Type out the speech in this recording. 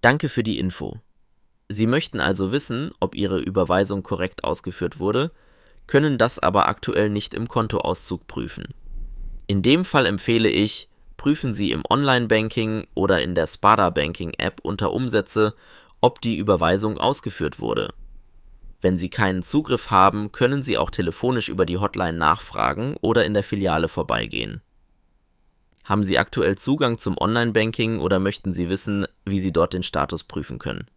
Danke für die Info. Sie möchten also wissen, ob Ihre Überweisung korrekt ausgeführt wurde, können das aber aktuell nicht im Kontoauszug prüfen. In dem Fall empfehle ich, prüfen Sie im Online-Banking oder in der Spada Banking-App unter Umsätze, ob die Überweisung ausgeführt wurde. Wenn Sie keinen Zugriff haben, können Sie auch telefonisch über die Hotline nachfragen oder in der Filiale vorbeigehen. Haben Sie aktuell Zugang zum Online-Banking oder möchten Sie wissen, wie Sie dort den Status prüfen können?